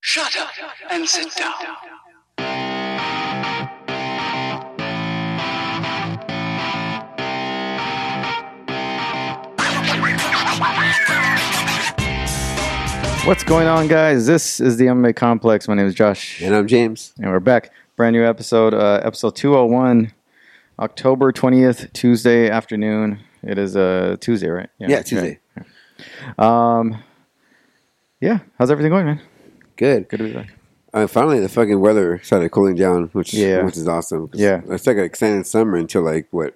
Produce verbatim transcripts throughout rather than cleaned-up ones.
Shut up and sit down. What's going on, guys? This is the M M A Complex. My name is Josh. And I'm James. And we're back. Brand new episode, uh, episode two oh one, October twentieth, Tuesday afternoon. It is uh, Tuesday, right? Yeah, Tuesday. Right. Um, yeah, how's everything going, man? Good. Good to be back. Uh, finally, the fucking weather started cooling down, which Yeah. which is awesome. Yeah. It's like an extended summer until like, what,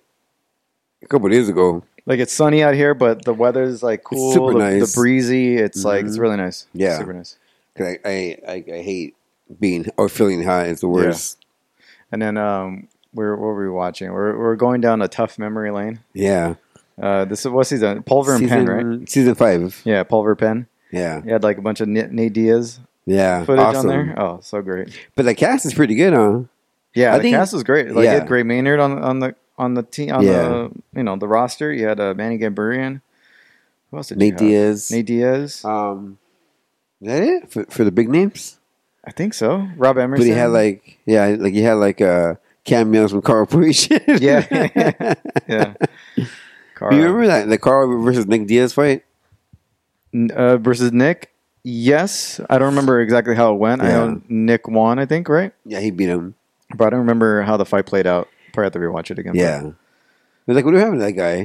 a couple of days ago. Like, it's sunny out here, but the weather's like cool. It's super the, nice. The breezy. It's Mm-hmm. like, it's really nice. Yeah. Super nice. 'Cause I, I, I, I hate being or feeling hot. It's the worst. And then, um, we're, what were we watching? We're, we're going down a tough memory lane. Yeah. Uh, this is, what season? Pulver and season, Pen, right? Season five. Yeah, Pulver Pen. Yeah. You had like a bunch of Nate Nate Diaz Yeah. footage awesome. on there. Oh, so great. But the cast is pretty good, huh? Yeah, I the think- cast was great. Like, yeah. you had Gray Maynard on on the on the team on Yeah. the you know the roster. You had uh, Manny Gambarian. Who else did Nate you have? Diaz. Nate Diaz. Um, is that it? For, for the big names? I think so. Rob Emerson. But he had like, yeah, like he had like uh, cameos from Carl Parisian. yeah, yeah. Carl. Do you remember that the Carl versus Nick Diaz fight? N- uh, versus Nick? Yes, I don't remember exactly how it went. I Yeah. know Nick won. I think right, Yeah, he beat him. but I don't remember how the fight played out. Probably have to rewatch it again. Yeah, but like, what happened to that guy?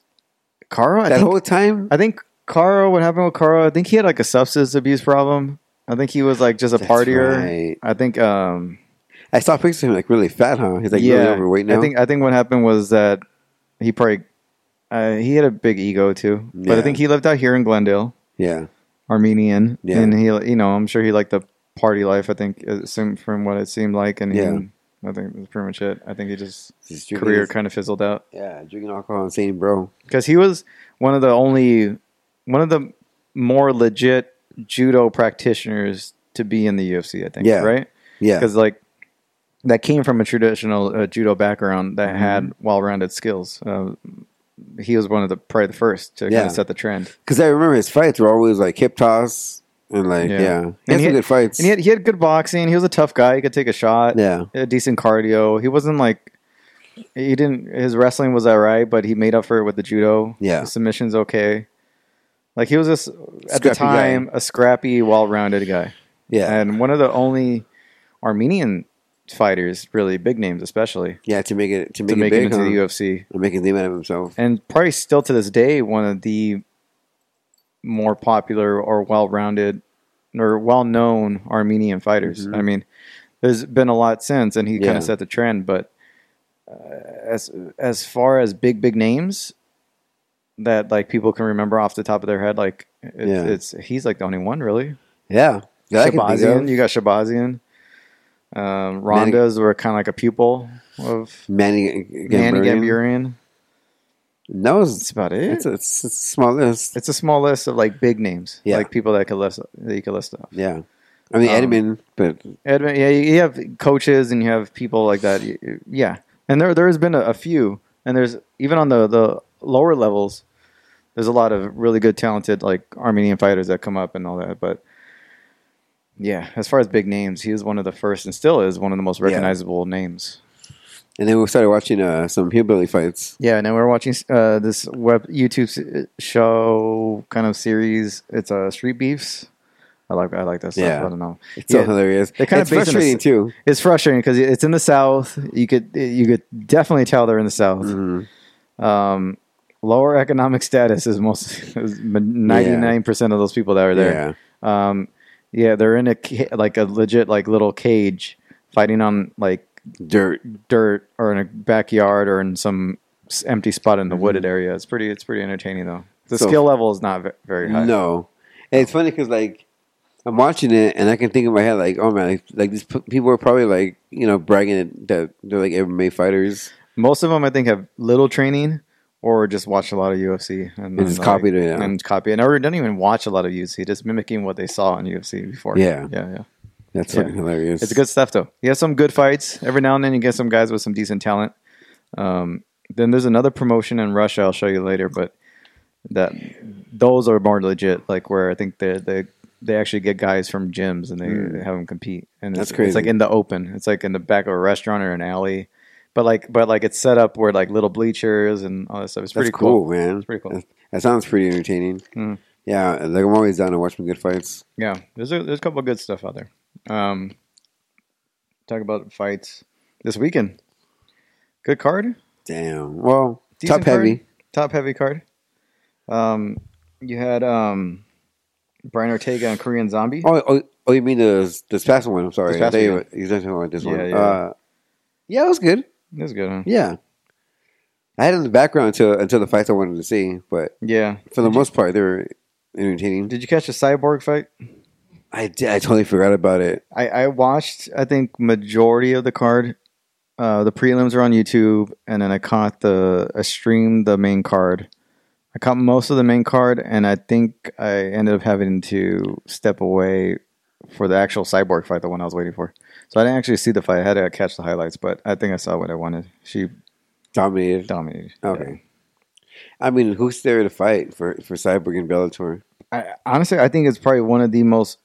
Carl. I That think, whole time? I think Carl. What happened with Carl? I think he had like a substance abuse problem. I think he was like just a That's partier. right. I think. um I saw pictures of him like really fat, huh? He's like really overweight now. I think I think what happened was that he probably uh, he had a big ego too, but I Yeah. think he lived out here in Glendale, yeah, Armenian, Yeah. and he you know I'm sure he liked the party life. I think it seemed, from what it seemed like, and Yeah. he, I think that's pretty much it. I think he just He's drinking career his- kind of fizzled out yeah, drinking alcohol and saying bro. because he was one of the only one of the more legit judo practitioners to be in the U F C. I think, Yeah. right? Yeah, Because like that came from a traditional uh, judo background that Mm-hmm. had well-rounded skills. Uh, he was one of the probably the first to kind Yeah. of set the trend. because I remember his fights were always like hip toss and like Yeah. yeah, he And had he some had- good fights. And he had he had good boxing. He was a tough guy. He could take a shot. yeah, He had decent cardio. He wasn't like he didn't. His wrestling was alright, but he made up for it with the judo. Yeah. His submissions okay. Like he was just at Scrappy the time a scrappy, well-rounded guy, yeah, and one of the only Armenian fighters, really big names, especially yeah. To make it to make to it make big, it into huh? the U F C. Or make a name out of himself. And probably still to this day, one of the more popular or well-rounded or well-known Armenian fighters. Mhm. I mean, there's been a lot since, and he kind Yeah. of set the trend. But uh, as as far as big big names that like people can remember off the top of their head, like it's, Yeah. it's he's like the only one really. Yeah, that I can think Shabazian, of. you got Shabazian. Um, Rondas were kind of like a pupil of Manny Manny Gambarian. Gambarian. That was That's about it. it's a, it's a small list. It's a small list of like big names, Yeah. like people that could list that you could list off. Yeah, I mean Um, Edmund, but Edmund, yeah, you have coaches and you have people like that. Y- y- Yeah, and there there's been a, a few, and there's even on the the lower levels, there's a lot of really good, talented like Armenian fighters that come up and all that. But yeah, as far as big names, he was one of the first, and still is one of the most Yeah. recognizable names. and then we started watching uh, some hillbilly fights. Yeah, and then we're watching uh, this web YouTube s- show kind of series. It's uh, Street Beefs. I like I like that stuff. Yeah. I don't know. It's so Yeah. hilarious. They kind it's of based in a frustrating s- too. It's frustrating because it's in the South. You could you could definitely tell they're in the South. Mhm. Um, lower economic status is most ninety-nine percent of those people that are there. Yeah, Um, yeah, they're in a ca- like a legit like little cage fighting on like dirt. dirt or in a backyard or in some s- empty spot in the Mhm. wooded area. It's pretty it's pretty entertaining though. The So- skill level is not ve- very high. No, and it's funny because like I'm watching it and I can think in my head like, oh man, like, like these p- people are probably like you know bragging that they're like M M A fighters Most of them I think have little training or just watch a lot of U F C and, and then, just like, copied it. Yeah. and copy it. Or don't even watch a lot of U F C, just mimicking what they saw on U F C before. Yeah. yeah, yeah. That's Yeah. fucking hilarious. It's good stuff though. You have some good fights every now and then. You get some guys with some decent talent. Um, then there's another promotion in Russia. I'll show you later, but that those are more legit. Like where I think the the they actually get guys from gyms and they Mm. have them compete. And That's it's, crazy. It's like in the open. It's like in the back of a restaurant or an alley. But like, but like it's set up where like little bleachers and all that stuff. It's That's pretty cool, cool. man. It's pretty cool. That, that sounds pretty entertaining. Mm. Yeah, like I'm always down to watch some good fights. Yeah, there's a, there's a couple of good stuff out there. Um, talk about fights this weekend. Good card. Damn. Well, Decent top heavy. card. Top heavy card. Um, you had um, Brian Ortega and Korean Zombie. Oh, oh, oh, you mean the this past one? I'm sorry. This past I thought you one. were- you were talking about this Yeah, one. yeah. Uh, yeah, it was good. It was good, huh? Yeah, I had it in the background until until the fights I wanted to see, but Yeah. for the most part, they were entertaining. Did you catch the Cyborg fight? I did, I totally forgot about it. I, I watched, I think, majority of the card. Uh, the prelims are on YouTube, and then I caught the, I streamed the main card. I caught most of the main card, and I think I ended up having to step away for the actual Cyborg fight, the one I was waiting for. So I didn't actually see the fight. I had to catch the highlights, but I think I saw what I wanted. She Dominated. dominated. Okay. I mean, who's there to fight for for Cyborg and Bellator? I, honestly, I think it's probably one of the most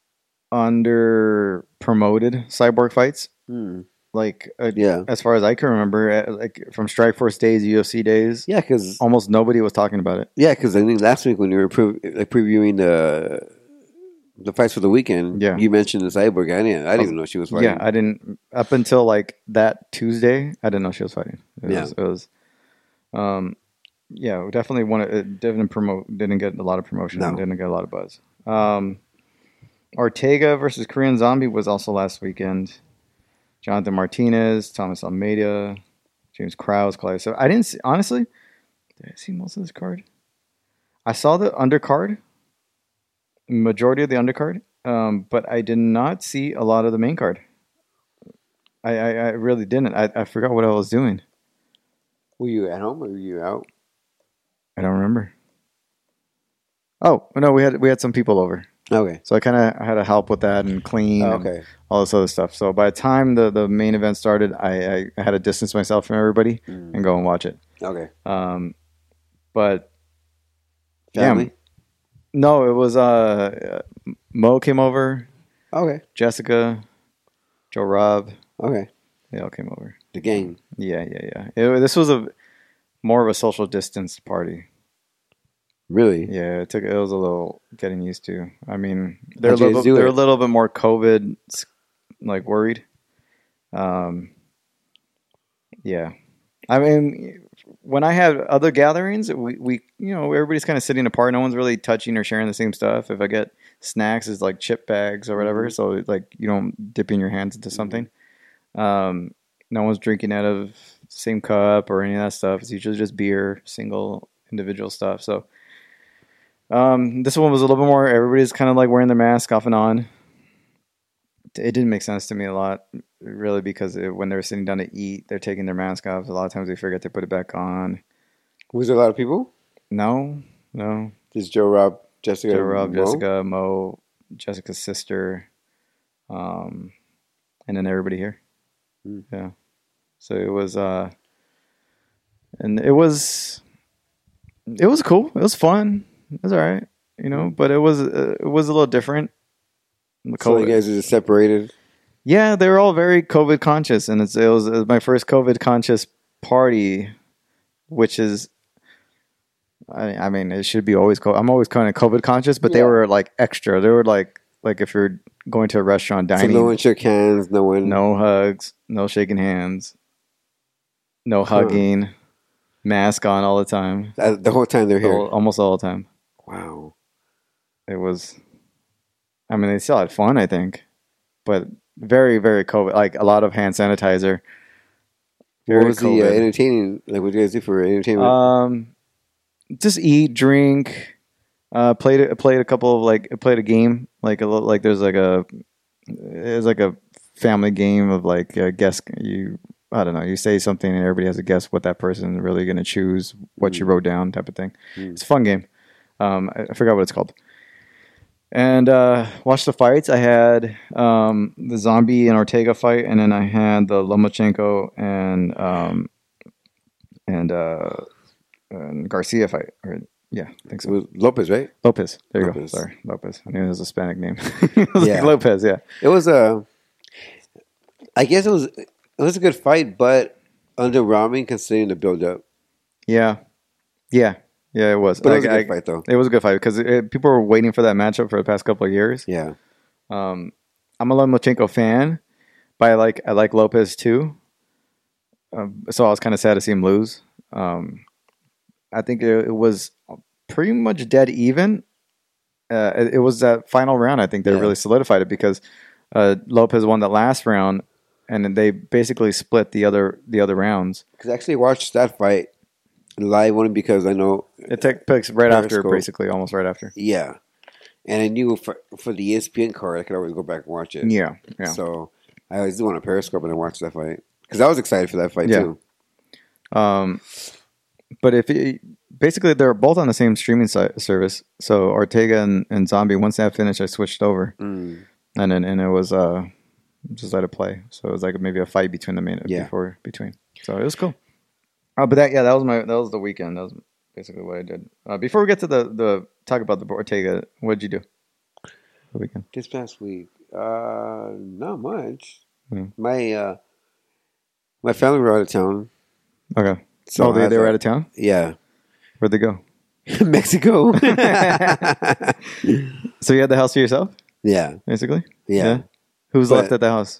under promoted Cyborg fights. Hmm. Like, uh, Yeah, as far as I can remember, uh, like from Strikeforce days, U F C days, yeah, because almost nobody was talking about it. yeah, because I think last week when you were pre- like previewing the the fights for the weekend, Yeah. you mentioned the Cyborg. I didn't, I didn't even know she was fighting. Yeah, I didn't up until like that Tuesday. I didn't know she was fighting. It Yeah. was, it was, um, yeah, definitely one. It didn't promote. Didn't get a lot of promotion. No. Didn't get a lot of buzz. Um, Ortega versus Korean Zombie was also last weekend. Jonathan Martinez, Thomas Almeida, James Krause, Claudio. So I didn't see, honestly. Did I see most of this card? I saw the undercard, majority of the undercard, um, but I did not see a lot of the main card. I, I, I really didn't. I, I forgot what I was doing. Were you at home or were you out? I don't remember. Oh no, we had we had some people over, Okay. so I kind of had to help with that and clean. Oh, and okay. all this other stuff. So by the time the, the main event started, I, I, I had to distance myself from everybody Mm. and go and watch it. Okay. Um, but Family? yeah, no, it was uh, Mo came over, Okay. Jessica, Joe Rob, Okay. they all came over. The gang. Yeah, yeah, yeah. It, this was a more of a social distance party. Really? Yeah, it took it was a little getting used to. I mean, they're a How'd you little guys do they're it? a little bit more COVID like worried. Um, yeah, I mean, when I had other gatherings, we, we you know everybody's kind of sitting apart. No one's really touching or sharing the same stuff. If I get snacks, it's like chip bags or whatever. Mhm. So like you don't dip in your hands into something. Um, no one's drinking out of the same cup or any of that stuff. It's usually just beer, single individual stuff. So. Um, this one was a little bit more. Everybody's kind of like wearing their mask off and on. It didn't make sense to me a lot, really, because it, when they're sitting down to eat, they're taking their mask off. A lot of times they forget to put it back on. Was there a lot of people? No, no. Just Joe Rob, Jessica, Joe Rob, Mo? Jessica, Mo, Jessica's sister, um, and then everybody here. Hmm. Yeah. So it was, uh, and it was, it was cool. It was fun. It was all right, you know, but it was uh, it was a little different. The So you COVID- guys are just separated? yeah, they were all very COVID conscious, and it's, it, was, it was my first COVID conscious party, which is, I, I mean, it should be always. Co- I'm always kind of COVID conscious, but they Yeah. were like extra. They were like like if you're going to a restaurant So dining, no one shook hands, no one... no hugs, no shaking hands, no Huh. hugging, mask on all the time, Uh, the whole time they're here. all, almost all the time. Wow. It was, I mean, they still had fun, I think, but very, very COVID. Like a lot of hand sanitizer. What Very was the uh, COVID. entertaining? Like, what did you guys do for entertainment? Um, just eat, drink. Uh, played a- played a couple of like played a game like a little like there's like a it's like a family game of like a guess you I don't know you say something and everybody has to guess what that person is really going to choose what you Mm. wrote down type of thing. Mm. It's a fun game. Um, I, I forgot what it's called. And uh, watched the fights. I had um, the Zombie and Ortega fight, and then I had the Lomachenko and um, and, uh, and Garcia fight. Or, Yeah, I think It so. was Lopez, right? Lopez. There you Lopez. go. Sorry, Lopez. I knew it was a Hispanic name. It was Yeah. like Lopez. Yeah. It was a. I guess it was it was a good fight, but underwhelming considering the build up. Yeah. Yeah. Yeah. It was. But it was Like, a good I- fight, though. It was a good fight because it, people were waiting for that matchup for the past couple of years. Yeah, Um, I'm a Lomachenko fan, but I like I like Lopez too. Um, so I was kind of sad to see him lose. Um, I think it, it was pretty much dead even. Uh, it, it was that final round. I think that Yeah. really solidified it because uh, Lopez won that last round, and then they basically split the other the other rounds. because I actually watched that fight live only because I know. It took picks right after, Periscope. basically almost right after. Yeah, and I knew for, for the E S P N card, I could always go back and watch it. Yeah, yeah. So I always do want to Periscope and I watched that fight because I was excited for that fight Yeah. too. Um, but if it, basically they're both on the same streaming si- service, so Ortega and, and Zombie. Once that finished, I switched over, Mm. and then and it was uh just let it play. So it was like maybe a fight between the main Yeah. before between. So it was cool. Oh, but that yeah, that was my that was the weekend. That was basically what I did. Uh, before we get to the the talk about the Ortega, what did you do the weekend? This past week, uh, not much. Hmm. My uh, my family were out of town. Okay. So oh, they I they were thought- out of town. Yeah, Where'd they go? Mexico. So you had the house to yourself, yeah, basically. yeah. Who's But- left at the house?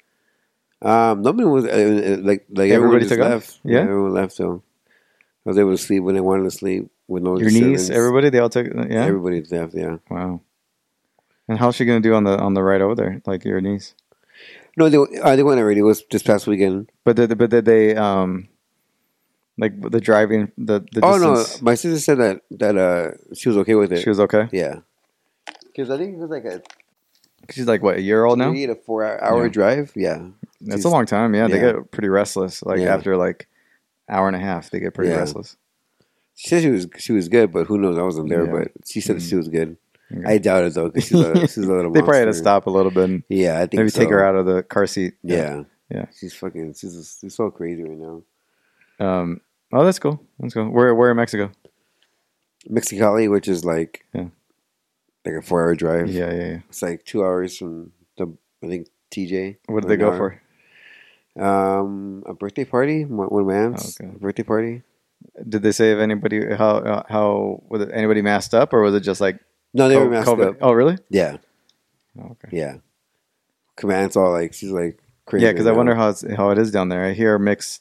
Um, nobody was uh, uh, like like Everybody everybody just took off? left. Yeah? everyone left. So I was able to sleep when I wanted to sleep with no Your niece, disturbance. everybody, they all took. Yeah. Everybody left. Yeah. Wow. And how's she gonna do on the on the ride over there? Like your niece. No, they uh, they went already. It was this past weekend. But did but did they um like the driving the the Oh no, distance, my sister said that that uh she was okay with it. she was okay? Yeah. Because I think it was like a She's like what, a year old now? three to four hour Yeah. drive. Yeah. That's She's- a long time. Yeah, they yeah. get pretty restless. Like Yeah. after like hour and a half, they get pretty Yeah. restless. She said she was she was good, but who knows? I wasn't there, Yeah. but she said Mhm. she was good. Okay. I doubt it though, because she's a, she's a little. They probably had to monster. stop a little bit and Yeah, I think maybe so. take her out of the car seat. Yeah, Yeah. She's fucking. She's she's so crazy right now. Um. Oh, that's cool. That's cool. Where where in Mexico? Mexicali, which is like Yeah. like a four hour drive. Yeah, yeah, yeah. It's like two hours from the I think T J. What did or they an go hour. for? Um, a birthday party. One one of my aunts. Oh, okay. A birthday party. Did they say if anybody how uh, how was it anybody masked up or was it just like No, they co- were masked COVID? up. Oh, really? Yeah, Oh, okay. yeah. Command's all like she's like crazy. Yeah, because right I wonder now. how it's, how it is down there. I hear mixed,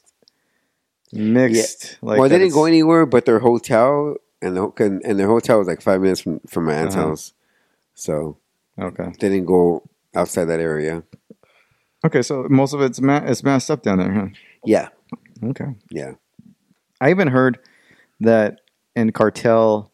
mixed. Like well, they that didn't it's- go anywhere but their hotel, and the and and their hotel was like five minutes from from my aunt's Uh-huh. house, so Okay, they didn't go outside that area. okay. So most of it's ma- it's masked up down there, huh? Yeah, Okay. yeah. I even heard that in cartel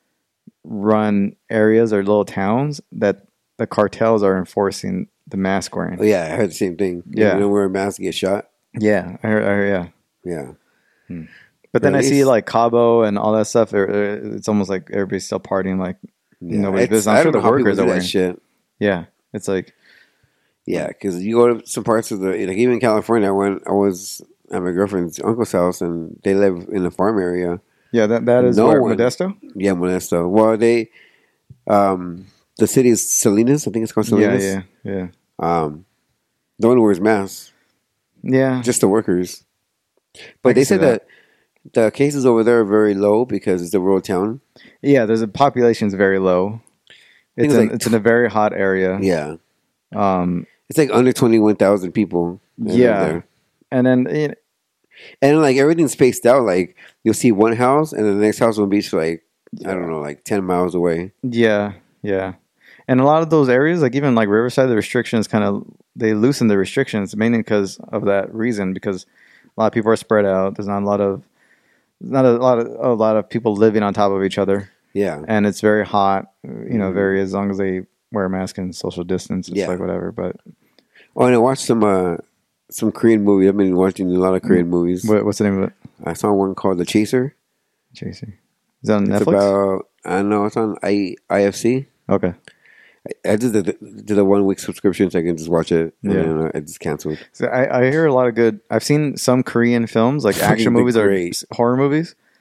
run areas or little towns that the cartels are enforcing the mask wearing. Oh, yeah, I heard the same thing. Yeah. You don't wear a mask, you get shot. Yeah, I heard, I heard, yeah. Yeah. But then At I see least- like Cabo and all that stuff. it- It's almost like everybody's still partying. Like yeah. nobody's It's- business. I'm I sure don't the know how people workers do are that wearing. shit. Yeah, it's like Yeah, because you go to some parts of the like even in California. I went, I was at my girlfriend's uncle's house, and they live in a farm area. yeah. That that is No where, one- Modesto. Yeah, Modesto. Well, they, um, the city is Salinas. I think it's called Yeah, Salinas. yeah, yeah, Um, no one wears masks, yeah. just the workers. I But can they see said that. the cases over there are very low because it's a rural town. Yeah, there's a population's very low. think It's it's in, like- it's in a very hot area. Yeah, Um, it's like under twenty one thousand people. that live Yeah. there. and then you know, and like everything's spaced out. Like you'll see one house, and the next house will be like I don't know, like ten miles away. yeah, yeah, and a lot of those areas, like even like Riverside, the restrictions kind of they loosen the restrictions mainly because of that reason. Because a lot of people are spread out. There's not a lot of not a lot of a lot of people living on top of each other, Yeah, and it's very hot. You know, Mhm. very as long as they wear a mask and social distance, it's Yeah. like whatever. But Oh, and I watched some uh, some Korean movies. I've been watching a lot of Korean movies. what, what's the name of it? I saw one called The Chaser. J C. Is that on It's Netflix? about I don't know. It's on I IFC. Okay. I, I did the did a one week subscription so I can just watch it. And Yeah. then I just canceled. So I, I hear a lot of good. I've seen some Korean films, like action Fucking movies or great. s- horror movies,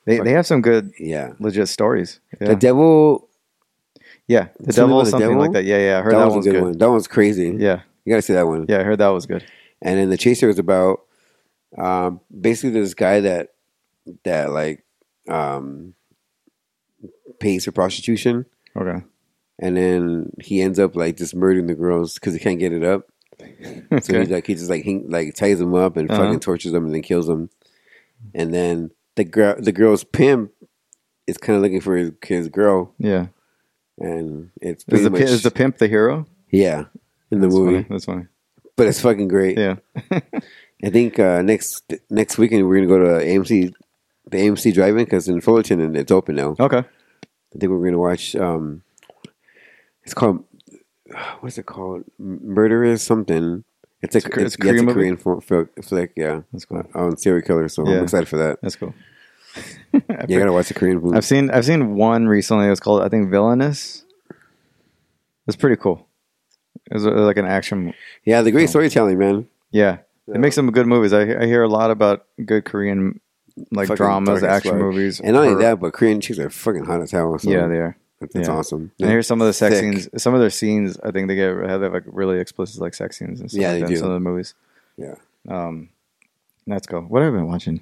They they have some good, Yeah. legit stories. Yeah, The Devil. yeah. The Something Devil, with the something Devil? like that. Yeah, yeah. I heard That, that, was one's a good, good. one. That one's crazy. Yeah, You gotta see that one. yeah. I heard that was good. And then The Chaser is about um, basically this guy that that like um, pays for prostitution, Okay. and then he ends up like just murdering the girls because he can't get it up. So he Okay. like he just like he, like ties them up and Uh-huh. fucking tortures them and then kills them. And then the girl, the girl's pimp, is kind of looking for his, his girl, Yeah. and it's Is pretty the much pi- is the pimp the hero? yeah in the That's movie, funny. That's funny. but it's fucking great. Yeah. I think uh, next next weekend we're gonna go to A M C, the A M C drive-in because in Fullerton and it's open now. Okay. I think we're gonna watch. Um, it's called what is it called? Murderers something. It's a It's a Kor- it's, it's a yeah, it's Korean a movie? Korean fo- flick, flick. Yeah, That's cool. on serial killer. So Yeah. I'm excited for that. That's cool. Yeah, I gotta watch the Korean movie. I've seen I've seen one recently. It was called, I think, Villainous. It's pretty cool. It was uh, like an action. Yeah, the great storytelling, man. Yeah, it makes some good movies. I I hear a lot about good Korean like Fucking dramas, dark as action fuck. movies. And not only Or- that, but Korean chicks are fucking hot as hell. So yeah, they are. That's, that's Yeah. awesome. And I hear some of the sex Thick. scenes. Some of their scenes, I think they get have like really explicit like sex scenes and stuff Yeah, like they that in do. some of the movies. Yeah. Um, let's go. What have I been watching?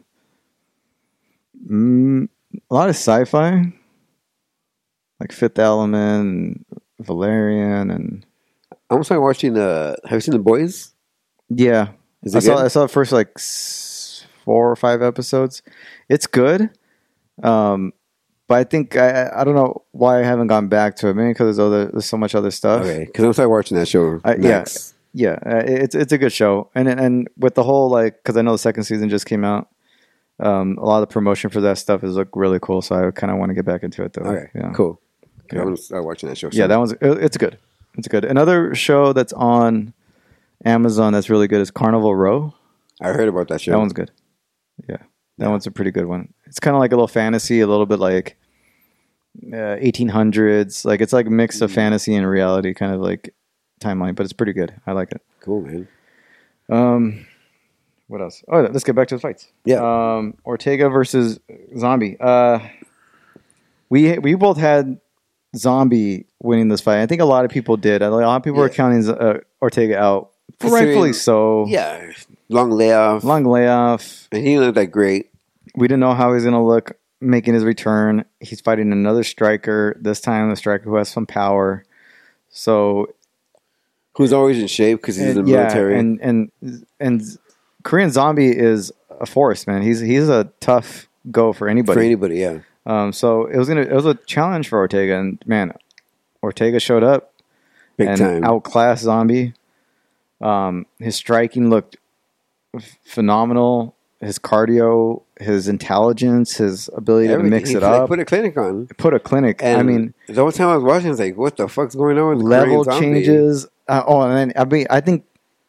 Mm, a lot of sci-fi, like Fifth Element, and Valerian, and I'm starting watching. Uh, have you seen The Boys? yeah, Is I it saw good? I saw the first like s- four or five episodes. It's good, um, but I think I I don't know why I haven't gone back to it. Maybe because there's other there's so much other stuff. Okay, because I'm starting watching that show. I- yeah. next. Yeah, uh, it's it's a good show, and and with the whole like, because I know the second season just came out. Um, a lot of the promotion for that stuff is look really cool, so I kind of want to get back into it though. Okay, yeah. cool. Okay, Yeah. I'm gonna start watching that show. Yeah, soon. that one's it- it's good. It's good. Another show that's on Amazon that's really good is Carnival Row. I heard about that show. That one's good. Yeah, that one's a pretty good one. It's kind of like a little fantasy, a little bit like uh, eighteen hundreds. Like it's like a mix of fantasy and reality, kind of like timeline, but it's pretty good. I like it. cool, man. Um, what else? Oh, let's get back to the fights. Yeah. Um, Ortega versus Zombie. Uh, we we both had Zombie winning this fight. I think a lot of people did. A lot of people were Yeah. counting uh, Ortega out, Considering- rightfully so. Yeah, long layoff. Long layoff. and he didn't look that great. We didn't know how he's going to look making his return. He's fighting another striker. This time, the striker who has some power. So Who's always in shape because he's in the and- yeah, military. and and and Korean Zombie is a force, man. He's he's a tough go for anybody. for anybody, yeah. Um, so it was gonna it was a challenge for Ortega, and man, Ortega showed up Big and time. outclassed Zombie. Um, his striking looked f- phenomenal. His cardio, his intelligence, his ability Everything. to mix He it put- up, Put a clinic on. put a clinic. And I mean, the whole time I was watching, I was like, "What the fuck's going on?" With level Korean Zombie? changes. Uh, oh, and then I mean, I think.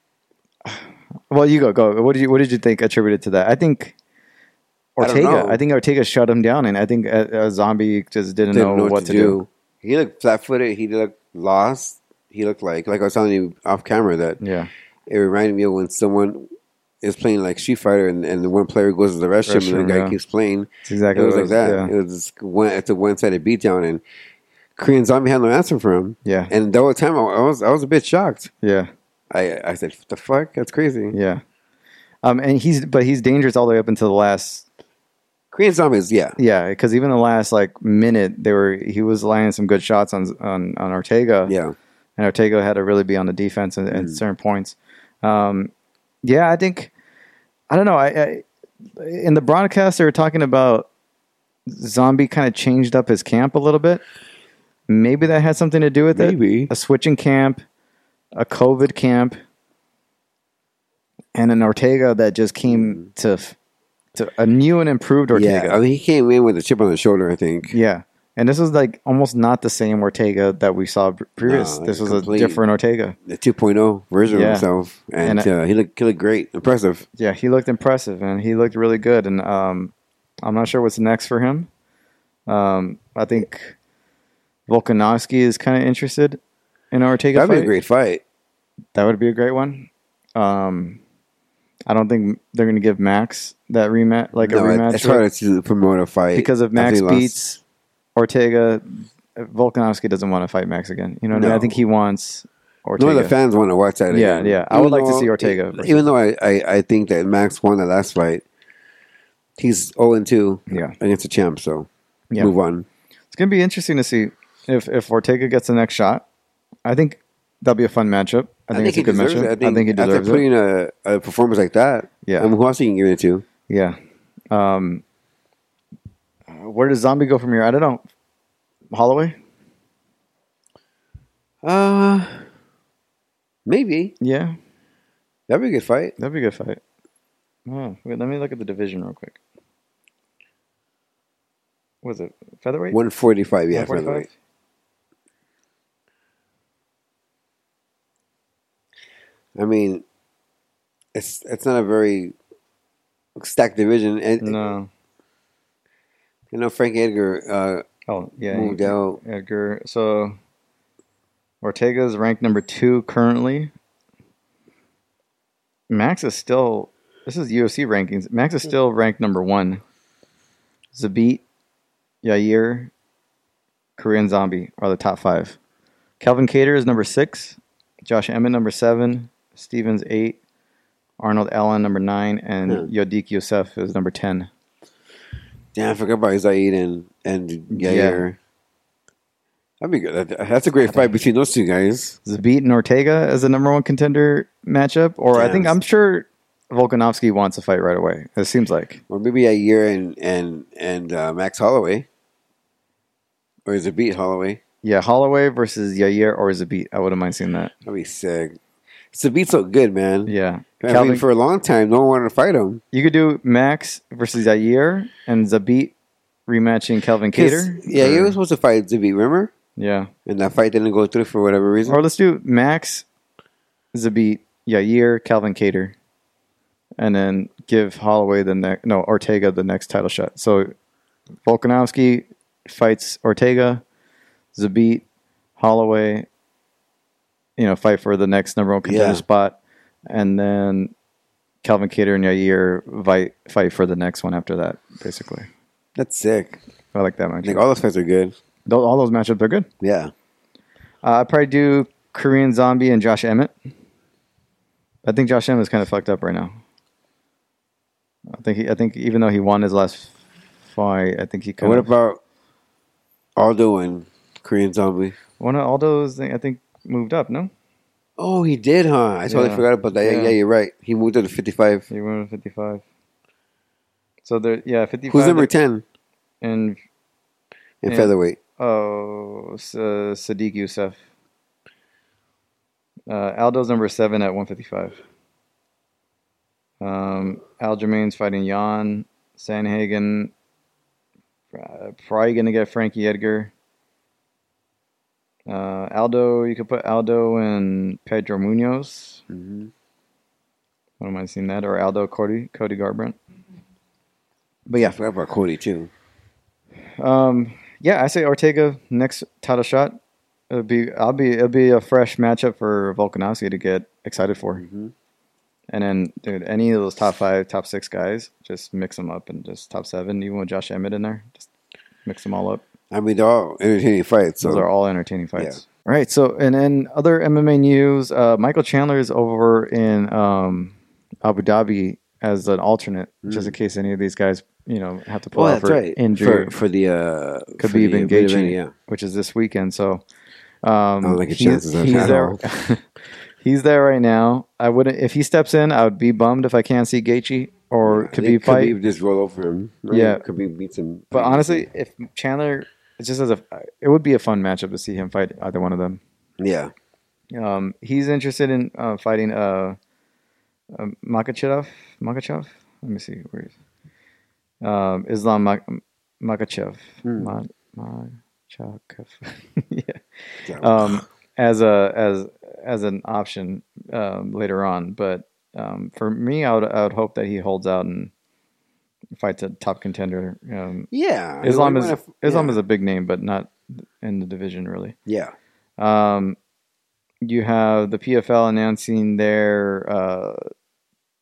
Well, you go. Go. What did you What did you think attributed to that? I think I don't Ortega. know. I, think Ortega shut him down, and I think a, a Zombie just didn't, Didn't know, what, to do. He looked flat-footed. He looked lost. He looked like, like I was telling you off camera, that Yeah, it reminded me of when someone is playing like Street Fighter, and, and the one player goes to the restroom, and Restroom, the guy yeah. keeps playing. it's exactly It was what like that. Yeah. It was just one, it's a one-sided beatdown, and Korean Zombie had no answer for him. Yeah, And the whole time, I I was I was a bit shocked. yeah, I I said, "What the fuck? That's crazy." yeah. Um, and he's but he's dangerous all the way up until the last. Korean Zombies, yeah. Yeah, because even the last like minute, they were he was landing some good shots on on on Ortega. Yeah. And Ortega had to really be on the defense at, at Mm. certain points. Um, yeah, I think I don't know. I, I in the broadcast they were talking about Zombie kind of changed up his camp a little bit. Maybe that had something to do with Maybe. it. A switching camp, a COVID camp, and an Ortega that just came to f- to a new and improved Ortega. Yeah, I mean, he came in with a chip on the shoulder, I think. Yeah. And this was like almost not the same Ortega that we saw pre- previous. No, this was complete- a different Ortega. The two point oh version Yeah. of himself. And, And, uh, he, looked, he looked great. Impressive. Yeah, he looked impressive and he looked really good. And um, I'm not sure what's next for him. Um, I think Volkanovski is kind of interested in an Ortega That'd fight. be a great fight. That would be a great one. Um, I don't think they're going to give Max that rematch, like no, a rematch. It's harder to promote a fight because if after Max he lost. beats Ortega, Volkanovski doesn't want to fight Max again. You know what I mean? No. I think he wants Ortega. No, the fans want to watch that Yeah, again. yeah. I Even would like to though- see Ortega versus- Even though I, I, I think that Max won the last fight, he's oh and two Yeah. against the champ, so Yeah. move on. It's going to be interesting to see if, if Ortega gets the next shot. I think that'll be a fun matchup. I think, it's a he good deserves matchup. it. I think, I think he after deserves putting it. a, a performance like that, Yeah. I mean, who else you can give it to? Yeah. Um, uh, where does Zombie go from here? I don't know. Holloway? Uh, maybe. Yeah. That'd be a good fight. That'd be a good fight. Oh, wait, let me look at the division real quick. Was it featherweight? one forty-five, yeah, one forty-five? featherweight. I mean, it's it's not a very stacked division. And, No. You know, Frank Edgar uh, Oh, yeah. moved he- out. Edgar. So, Ortega is ranked number two currently. Max is still... This is U F C rankings. Max is still ranked number one. Zabit, Yair, Korean Zombie are the top five. Kelvin Cater is number six. Josh Emmett number seven. Stevens eight. Arnold Allen number nine. And Hmm. Yodik Youssef is number ten. Damn, I forgot about Zaid and, and Yair. That'd be good. That- That's a great fight between those two guys. Zabit and Ortega as the number one contender matchup. Or I Damn. think, I'm sure Volkanovski wants a fight right away. It seems like. Or maybe Yair and, and, and uh, Max Holloway. Or is it beat Holloway? Yeah, Holloway versus Yair or Zabit. I wouldn't mind seeing that. That'd be sick. Zabit's so good, man. Yeah. I Calvin, mean, for a long time, no one wanted to fight him. you could do Max versus Yair and Zabit rematching Kelvin 'Cause, Cater. Yeah, or, he was supposed to fight Zabit, remember? Yeah. And that fight didn't go through for whatever reason. Or let's do Max, Zabit, Yair, Calvin Cater. And then give Holloway the next, no, Ortega the next title shot. So Volkanovski fights Ortega, Zabit, Holloway, you know, fight for the next number one contender Yeah. spot. And then Calvin Cater and Yair fight, fight for the next one after that, basically. That's sick. I like that I think matchup. all those fights are good. Those, all those matchups are good. Yeah. Uh, I'd probably do Korean Zombie and Josh Emmett. I think Josh Emmett is kind of fucked up right now. I think he, I think even though he won his last fight, I think he And kind what of... about Aldo and Korean Zombie? One of Aldo's, I think, moved up, no? Oh, he did, huh? I totally Yeah. forgot about that. Yeah. Yeah. yeah, you're right. He moved up to fifty-five. He went to fifty-five. So there, yeah, fifty-five. Who's number ten And, in Yeah. featherweight? oh, S- uh, Sadiq Youssef. Uh, Aldo's number seven at one fifty-five. Um, Aljamain's fighting Jan. Sanhagen. Uh, probably going to get Frankie Edgar. Uh, Aldo, you could put Aldo and Pedro Munoz. Mm-hmm. I don't mind seeing that. Or Aldo Cody, Cody Garbrandt. But I yeah, forgot about Cody, too. um, yeah, I say Ortega next title shot. It'll be, I'll be, it'll be a fresh matchup for Volkanovski to get excited for. Mm-hmm. And then, dude, any of those top five, top six guys, just mix them up and just top seven, even with Josh Emmett in there, just mix them all up. I mean, they're all entertaining fights. So. Those are all entertaining fights. All right. So, and then other M M A news, uh, Michael Chandler is over in um, Abu Dhabi as an alternate, just in case any of these guys, you know, have to pull Oh, out that's for right. injury, For, for the... Uh, for Khabib the and main Gaethje, event, yeah. which is this weekend. So, um, don't like his he's, chances of he's that there. all. He's there right now. I wouldn't if he steps in. I would be bummed if I can't see Gaethje or I think Khabib fight. Khabib just roll over him. Right? Yeah. Khabib beats him. But honestly, if Chandler, it's just as a, it would be a fun matchup to see him fight either one of them. Yeah. Um, he's interested in uh, fighting uh, uh, Makachev. Makachev. Let me see where is um, Islam Mak- Makachev. Hmm. Ma- Makachev. Yeah. Um, as a as as an option um, later on, but um, for me, I would I would hope that he holds out and fights a top contender. Um, Yeah. Islam You is wanna- Islam yeah. is a big name, but not in the division really. Yeah. Um, you have the P F L announcing their uh,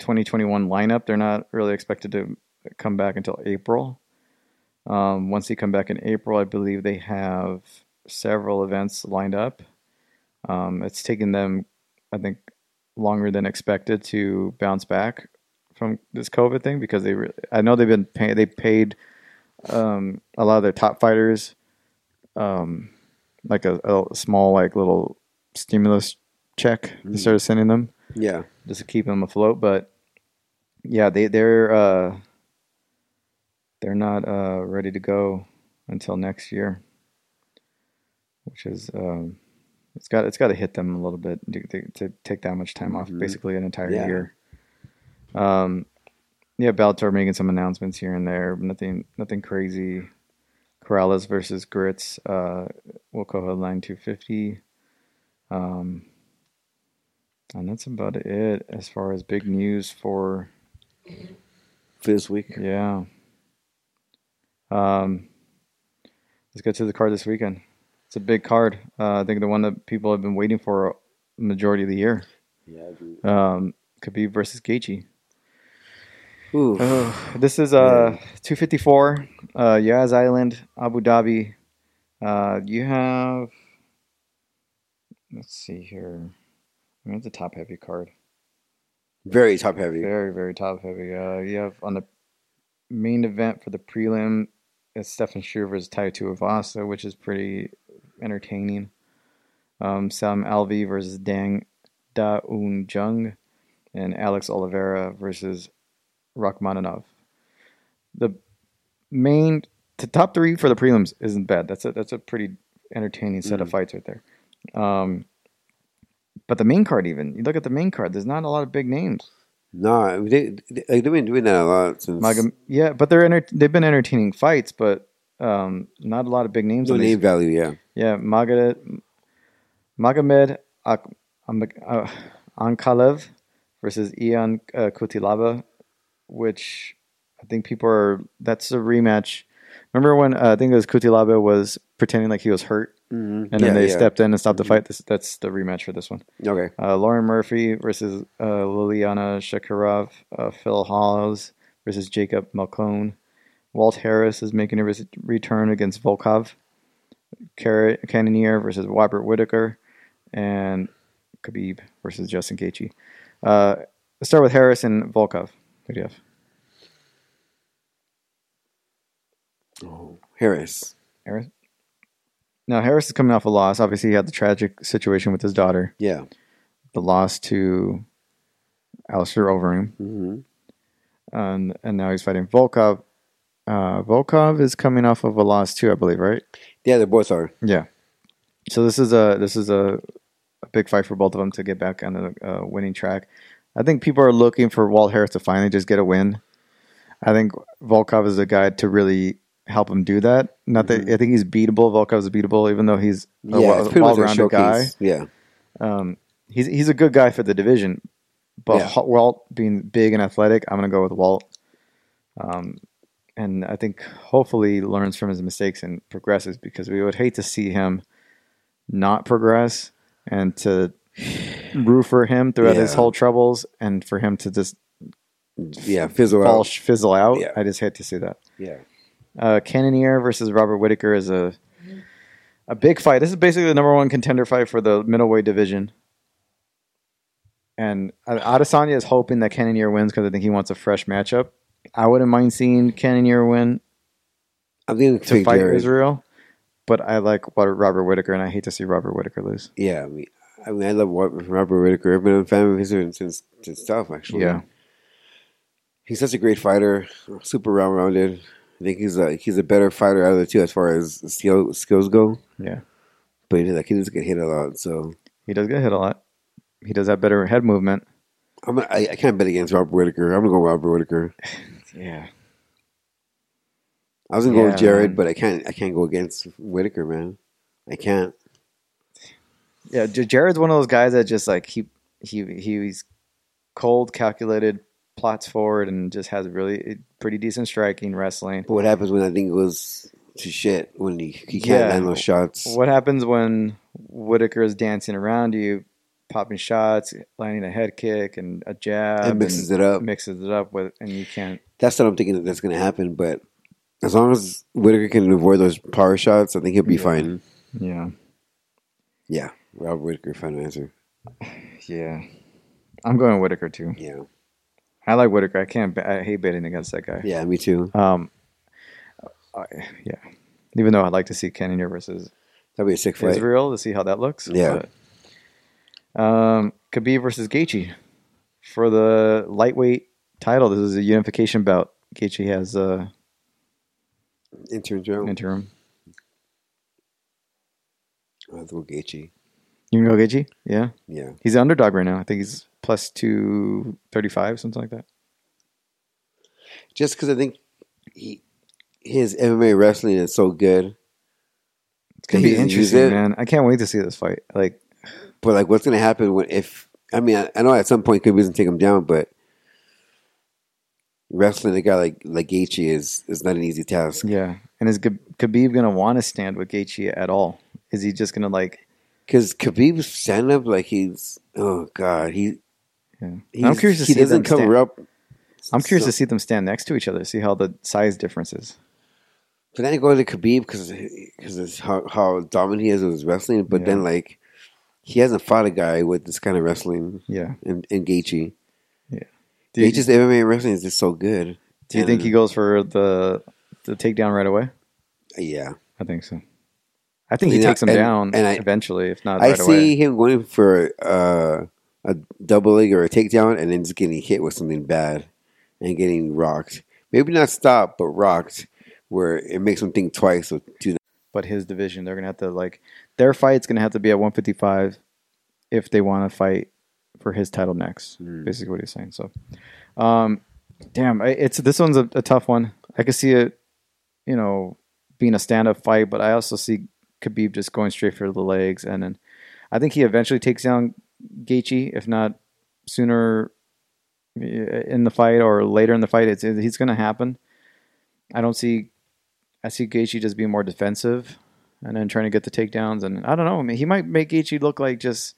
twenty twenty-one lineup. They're not really expected to come back until April. Um, once they come back in April, I believe they have several events lined up. Um, it's taken them, I think, longer than expected to bounce back from this COVID thing because they, re- I know they've been pay- they paid um, a lot of their top fighters, um, like a, a small like little stimulus check. Mm. They started sending them, yeah, just to keep them afloat. But yeah, they they're uh, they're not uh, ready to go until next year, which is. Um, It's got it's got to hit them a little bit to, to take that much time off, mm-hmm. basically an entire yeah. year. Um, yeah, Bellator making some announcements here and there, nothing nothing crazy. Corrales versus Grits uh, will co-headline two fifty, um, and that's about it as far as big news for for this week. Yeah. Um, let's get to the card this weekend. It's a big card. Uh, I think the one that people have been waiting for the majority of the year. Yeah, I agree. Um, Khabib versus Gaethje. Uh, this is uh, two fifty-four, uh, Yas Island, Abu Dhabi. Uh, you have, let's see here. I mean, it's a top-heavy card. Very top-heavy. Very, very top-heavy. Uh, you have on the main event for the prelim, it's Stefan Struve versus Tai Tuivasa, which is pretty entertaining. Um, Sam Alvey versus Dang Da Un Jung, and Alex Oliveira versus Rachmaninoff. The main, the top three for the prelims isn't bad. That's a that's a pretty entertaining set mm. of fights right there. Um, but the main card, even you look at the main card, there's not a lot of big names. No, they, they they've been doing that a lot since. Magam- yeah, but they're enter- they've been entertaining fights, but um, not a lot of big names. No name value, yeah. Yeah, Magomed Magomed Ak- uh, Ankalaev versus Ion uh, Cutelaba, which I think people are. That's a rematch. Remember when uh, I think it was Cutelaba was pretending like he was hurt, mm-hmm. and then yeah, they yeah. stepped in and stopped mm-hmm. the fight. This, that's the rematch for this one. Okay. Uh, Lauren Murphy versus uh, Liliana Shakarov. Uh, Phil Hollows versus Jacob Malcone. Walt Harris is making a res- return against Volkov. Car- Cannonier versus Robert Whitaker. And Khabib versus Justin Gaethje. Uh, let's start with Harris and Volkov. Who do you have? Oh, Harris. Harris? Now, Harris is coming off a loss. Obviously, he had the tragic situation with his daughter. Yeah. The loss to Alistair Overeem. Mm-hmm. And, and now he's fighting Volkov. Uh, Volkov is coming off of a loss too, I believe, right? Yeah, they both are. Yeah. So this is a this is a, a big fight for both of them to get back on the uh, winning track. I think people are looking for Walt Harris to finally just get a win. I think Volkov is a guy to really help him do that. Not that mm-hmm. I think he's beatable. Volkov is beatable, even though he's a yeah, well, well-rounded guy. Yeah, um, he's he's a good guy for the division. But yeah. Walt being big and athletic, I'm going to go with Walt. Um, and I think hopefully learns from his mistakes and progresses, because we would hate to see him not progress and to root for him throughout yeah. his whole troubles, and for him to just yeah fizzle fall, out. Fizzle out. Yeah. I just hate to see that. Yeah. Uh, Cannonier versus Robert Whitaker is a a big fight. This is basically the number one contender fight for the middleweight division. And Adesanya is hoping that Cannonier wins because I think he wants a fresh matchup. I wouldn't mind seeing Cannonier win I'm going to fight Jared. Israel, but I like Robert Whitaker, and I hate to see Robert Whitaker lose. Yeah, I mean, I, mean, I love Robert Whitaker. I've been a fan of his since since stuff, actually. Yeah, he's such a great fighter, super round-rounded. I think he's a he's a better fighter out of the two as far as skill, skills go. Yeah, but he, like, he does get hit a lot, so he does get hit a lot. He does have better head movement. I'm I, I can't bet against Robert Whitaker. I'm gonna go Robert Whitaker. Yeah, I was gonna yeah, go with Jared, man. but I can't. I can't go against Whitaker, man. I can't. Yeah, Jared's one of those guys that just like he he he's cold, calculated, plots forward, and just has really pretty decent striking, wrestling. But what happens when I think it was to shit when he he can't yeah. land those shots? What happens when Whitaker is dancing around you? popping shots, landing a head kick and a jab, And mixes it up. mixes it up with, and you can't. That's what I'm thinking that that's going to happen. But as long as Whitaker can avoid those power shots, I think he'll be Yeah. fine. Yeah, Yeah, Rob Whitaker, final answer. yeah. I'm going Whitaker too. Yeah, I like Whitaker. I can't. I hate betting against that guy. yeah, me too. Um. I, yeah. Even though I'd like to see Cannonier versus That'd be a sick fight. Israel to see how that looks. Yeah. But, um, Khabib versus Gaethje for the lightweight title. This is a unification bout. Gaethje has uh, Interim Joe. interim. I'll have to go Gaethje. You can go Gaethje? Yeah. Yeah. He's an underdog right now. I think he's plus two thirty-five, something like that. Just because I think he, his M M A wrestling is so good. It's gonna be He doesn't use interesting, it. man. I can't wait to see this fight. Like, But like, what's going to happen when if I mean I, I know at some point Khabib doesn't take him down, but wrestling a guy like like Gaethje is is not an easy task. yeah. And is Khabib Khabib gonna want to stand with Gaethje at all? Is he just gonna like? Because Khabib's stand up like he's oh god he. Yeah. he's I'm curious to he see doesn't them cover stand. up. I'm curious So- to see them stand next to each other. See how the size difference is. But then I go to Khabib because because it's how how dominant he is with his wrestling. But Yeah. then like he hasn't fought a guy with this kind of wrestling Yeah. in, in Gaethje. Do you, Gaethje's M M A wrestling is just so good. do you think he goes for the the takedown right away? Yeah, I think so. I think he You know, takes him and- down and I- eventually, if not I right see away. him going for uh, a double leg or a takedown, and then just getting hit with something bad and getting rocked. Maybe not stopped, but rocked, where it makes him think twice. So do But his division, they're gonna have to like their fight's gonna have to be at one fifty-five if they want to fight for his title next. Mm. Basically, what he's saying. So, um, damn, I, it's this one's a, a tough one. I could see it, you know, being a stand-up fight, but I also see Khabib just going straight for the legs, and then I think he eventually takes down Gaethje, if not sooner in the fight or later in the fight. It's it's going to happen. I don't see. I see Gaethje just being more defensive, and then trying to get the takedowns. And I don't know. I mean, he might make Gaethje look like just.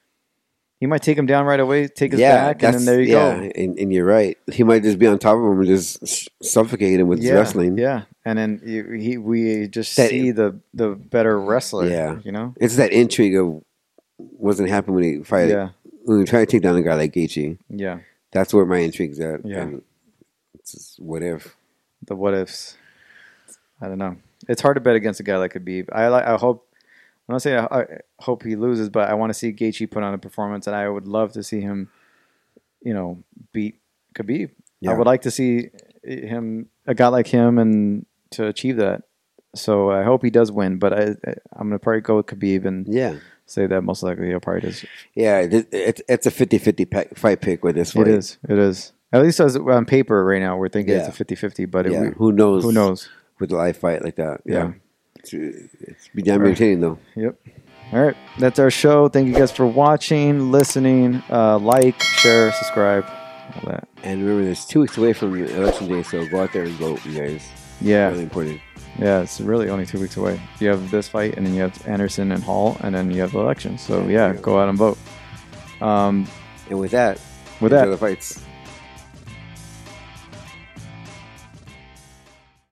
He might take him down right away, take his yeah, back, and then there you yeah, go. And, and you're right. He might just be on top of him and just s- suffocate him with his Yeah, wrestling. yeah, and then you, he, we just That- see the the better wrestler. Yeah. you know. It's that intrigue of what's going to happen when he fight. Yeah, When we try to take down a guy like Gaethje. yeah. That's where my intrigue's at. Yeah. And it's just, what if? The what ifs. I don't know. It's hard to bet against a guy like Khabib. I like. I hope. I'm not saying I, I hope he loses, but I want to see Gaethje put on a performance, and I would love to see him, you know, beat Khabib. Yeah. I would like to see him, a guy like him, and to achieve that. So I hope he does win, but I, I'm gonna probably go with Khabib and Yeah. say that most likely he'll probably just. Yeah, it, it's it's a fifty-fifty pe- fight pick with this fight. It is. It is. At least as on paper right now, we're thinking Yeah. it's a fifty-fifty, but Yeah. it, Who knows? who knows? With a live fight like that. Yeah. It's, it's be damn entertaining though. Yep. All right. That's our show. Thank you guys for watching, listening. Uh, like, share, subscribe, all that. And remember, there's two weeks away from election day, so go out there and vote, you guys. Yeah. Really important. Yeah. It's really only two weeks away. You have this fight, and then you have Anderson and Hall, and then you have the election. So, yeah, go out and vote. Um, And with that, with enjoy that, the fights.